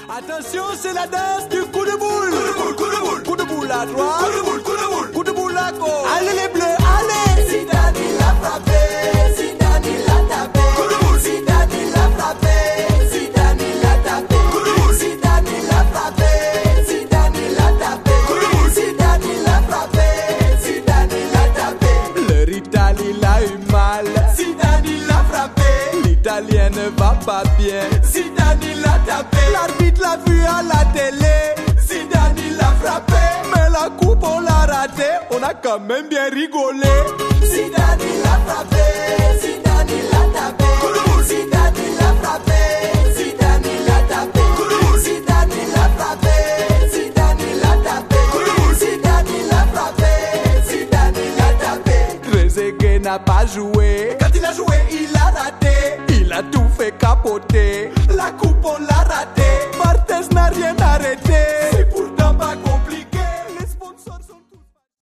Attention, c'est la danse du coup de boule. Coup de boule, Coup de boule à droite. coup de boule, coup de boule. Coup de boule à gauche. Allez les bleus, allez. Zidane il a frappé, Zidane il a tapé. Coup de boule. Zidane il a frappé, Zidane il a tapé. Coup de boule. Zidane il a frappé, Zidane il a tapé. Coup de boule. Zidane il a frappé, Zidane il a tapé. Leur Italie l'a eu mal. Zidane il a frappé, L'Italien ne va pas bien. Zidane il a tapé. L'arbitre l'a vu à la télé. Zidane il a frappé, Mais la coupe on l'a raté. On a quand même bien rigolé. Zidane il a frappé, Zidane il a tapé. Coup de boule. Zidane il a frappé, Zidane il a tapé. Coup de boule. Zidane il a frappé, Zidane il a tapé. Coup de boule. Zidane il a frappé, Zidane il a tapé. Trezeguet n'a pas joué. Quand il a joué, il a raté. Il a tout fait capoter. La coupe on l'a raté.